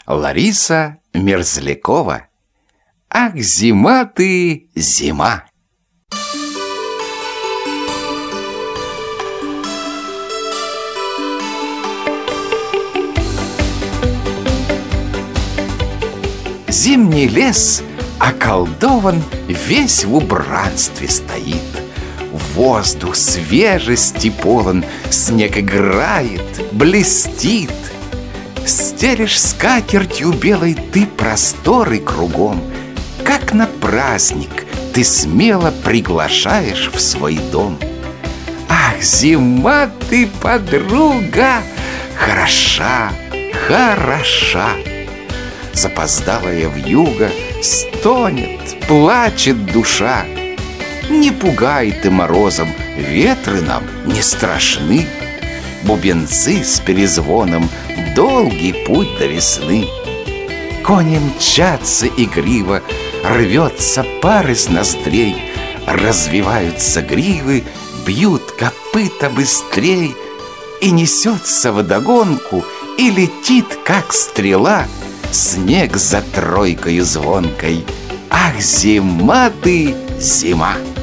Лариса Мерзлякова. Ах, зима ты, зима! Зимний лес околдован, весь в убранстве стоит. Воздух свежести полон, снег играет, блестит. Стелишь скатертью белой ты просторы кругом, как на праздник ты смело приглашаешь в свой дом. Ах, зима ты, подруга, хороша, хороша! Запоздалая вьюга стонет, плачет душа. Не пугай ты морозом, ветры нам не страшны. Бубенцы с перезвоном, долгий путь до весны. Кони мчатся игриво, рвется пар из ноздрей. Развиваются гривы, бьют копыта быстрей. И несется вдогонку, и летит, как стрела, снег за тройкою звонкой. Ах, зима ты, зима!